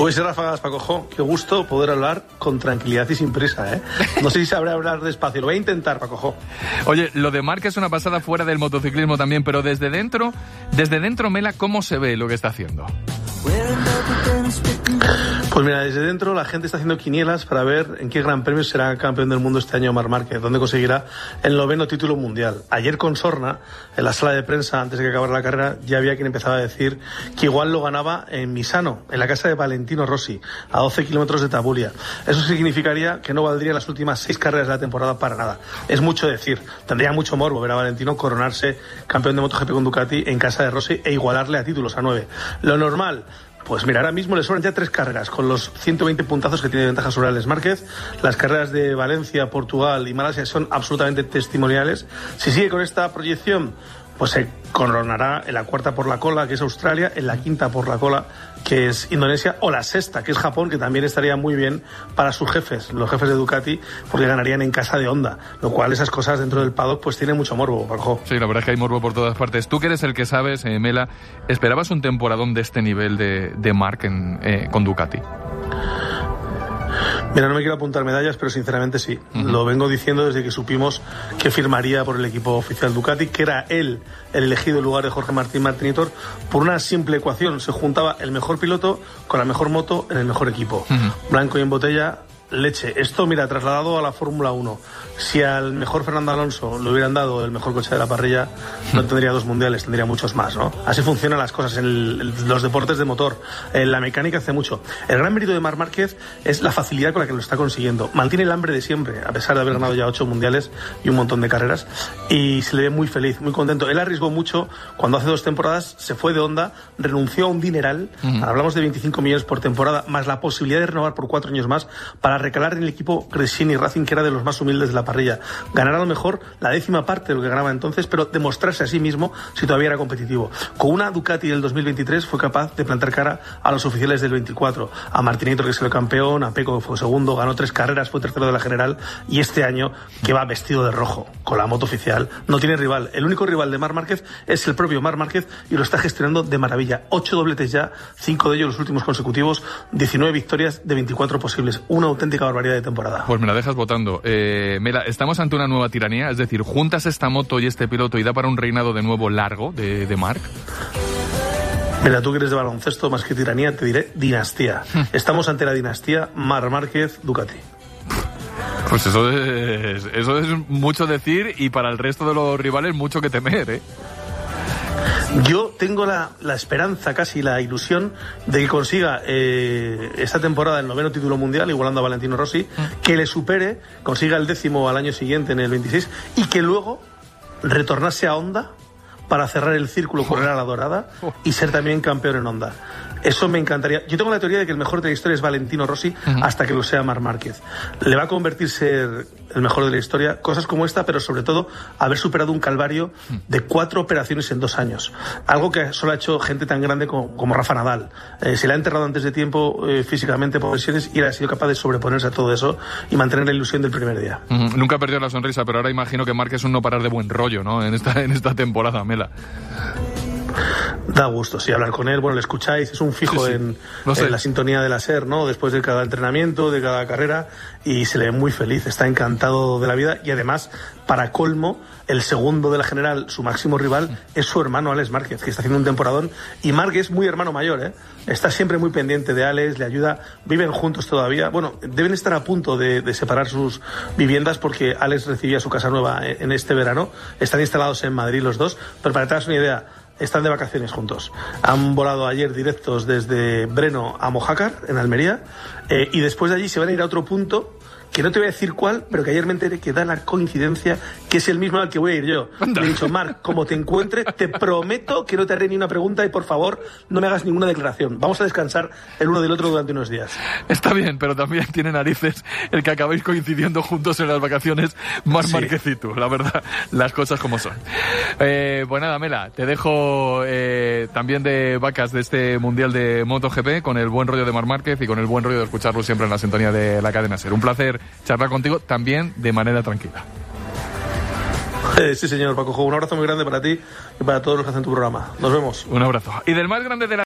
Pues ráfagas, Paco. Qué gusto poder hablar con tranquilidad y sin prisa, ¿eh? No sé si sabré hablar despacio. Lo voy a intentar, Paco. Oye, lo de Marc es una pasada fuera del motociclismo también, pero desde dentro, Mela, ¿cómo se ve lo que está haciendo? Pues mira, desde dentro la gente está haciendo quinielas para ver en qué gran premio será campeón del mundo este año Marc Márquez, dónde conseguirá el 9º título mundial. Ayer con Sorna, en la sala de prensa, antes de que acabara la carrera, ya había quien empezaba a decir que igual lo ganaba en Misano, en la casa de Valentino Rossi, a 12 kilómetros de Tabulia. Eso significaría que no valdría las últimas 6 carreras de la temporada para nada. Es mucho decir. Tendría mucho morbo ver a Valentino coronarse campeón de MotoGP con Ducati en casa de Rossi e igualarle a títulos, a 9. Lo normal... Pues mira, ahora mismo le sobran ya 3 carreras, con los 120 puntazos que tiene de ventaja sobre Alex Márquez. Las carreras de Valencia, Portugal y Malasia son absolutamente testimoniales. Si sigue con esta proyección, pues se coronará en la 4ª por la cola, que es Australia, en la 5ª por la cola, que es Indonesia, o la 6ª, que es Japón, que también estaría muy bien para sus jefes, los jefes de Ducati, porque ganarían en casa de Honda, lo cual esas cosas dentro del paddock pues tienen mucho morbo, Paco. Sí, la verdad es que hay morbo por todas partes. Tú que eres el que sabes, Mela, ¿esperabas un temporadón de este nivel de Marc con Ducati? Mira, no me quiero apuntar medallas, pero sinceramente sí. Lo vengo diciendo desde que supimos que firmaría por el equipo oficial Ducati, que era él el elegido en lugar de Jorge Martinitor, por una simple ecuación. Se juntaba el mejor piloto con la mejor moto en el mejor equipo. Blanco y en botella, leche. Esto, mira, trasladado a la Fórmula 1. Si al mejor Fernando Alonso le hubieran dado el mejor coche de la parrilla, no tendría 2 mundiales, tendría muchos más, ¿no? Así funcionan las cosas en los deportes de motor. La mecánica hace mucho. El gran mérito de Marc Márquez es la facilidad con la que lo está consiguiendo. Mantiene el hambre de siempre, a pesar de haber ganado ya 8 mundiales y un montón de carreras. Y se le ve muy feliz, muy contento. Él arriesgó mucho cuando hace 2 temporadas se fue de Honda, renunció a un dineral. Hablamos de 25 millones por temporada, más la posibilidad de renovar por 4 años más para recalar en el equipo Gresini Racing, que era de los más humildes de la parrilla. Ganar a lo mejor la 10ª parte de lo que ganaba entonces, pero demostrarse a sí mismo si todavía era competitivo. Con una Ducati del 2023 fue capaz de plantar cara a los oficiales del 24, a Martinitor, que salió campeón, a Pecco, que fue segundo, ganó 3 carreras, fue tercero de la general, y este año, que va vestido de rojo con la moto oficial, no tiene rival. El único rival de Marc Márquez es el propio Marc Márquez, y lo está gestionando de maravilla. 8 dobletes ya, 5 de ellos los últimos consecutivos, 19 victorias de 24 posibles. Una auténtica barbaridad de temporada. Pues me la dejas votando. Mela, estamos ante una nueva tiranía, es decir, juntas esta moto y este piloto y da para un reinado de nuevo largo de Marc. Mira, tú que eres de baloncesto, más que tiranía, te diré dinastía. Estamos ante la dinastía Marc Márquez-Ducati. Pues eso es mucho decir, y para el resto de los rivales mucho que temer, ¿eh? Yo tengo la esperanza, casi la ilusión, de que consiga esta temporada el 9º título mundial, igualando a Valentino Rossi, que le supere, consiga el 10º al año siguiente, en el 26, y que luego retornase a Honda para cerrar el círculo, correr a la dorada y ser también campeón en Honda. Eso me encantaría. Yo tengo la teoría de que el mejor de la historia es Valentino Rossi hasta que lo sea Marc Márquez. Le va a convertirse el mejor de la historia, cosas como esta, pero sobre todo haber superado un calvario de 4 operaciones en 2 años. Algo que solo ha hecho gente tan grande como Rafa Nadal. Se le ha enterrado antes de tiempo físicamente por lesiones, y él ha sido capaz de sobreponerse a todo eso y mantener la ilusión del primer día. Nunca perdió la sonrisa, pero ahora imagino que Marc es un no parar de buen rollo, ¿no? En esta temporada, Mela. Da gusto, sí, hablar con él. Bueno, le escucháis, es un fijo sí. En la sintonía de la SER, ¿no? Después de cada entrenamiento, de cada carrera, y se le ve muy feliz, está encantado de la vida, y además, para colmo, el segundo de la general, su máximo rival, es su hermano Alex Márquez, que está haciendo un temporadón, y Marc es muy hermano mayor, ¿eh? Está siempre muy pendiente de Alex, le ayuda, viven juntos todavía. Bueno, deben estar a punto de separar sus viviendas, porque Alex recibía su casa nueva en este verano. Están instalados en Madrid los dos, pero para que te hagas una idea, están de vacaciones juntos. Han volado ayer directos desde Breno a Mojácar, en Almería, y después de allí se van a ir a otro punto, que no te voy a decir cuál, pero que ayer me enteré que da la coincidencia que es el mismo al que voy a ir yo. Le he dicho: Marc, como te encuentre, te prometo que no te haré ni una pregunta, y por favor, no me hagas ninguna declaración. Vamos a descansar el uno del otro durante unos días. Está bien, pero también tiene narices el que acabéis coincidiendo juntos en las vacaciones, Marc Márquez y tú, la verdad, las cosas como son. Pues nada, Mela, te dejo también de vacas de este Mundial de MotoGP, con el buen rollo de Marc Márquez y con el buen rollo de escucharlo siempre en la sintonía de la cadena SER. Un placer charlar contigo, también de manera tranquila. Sí, señor Paco. Un abrazo muy grande para ti y para todos los que hacen tu programa. Nos vemos. Un abrazo. Y del más grande de la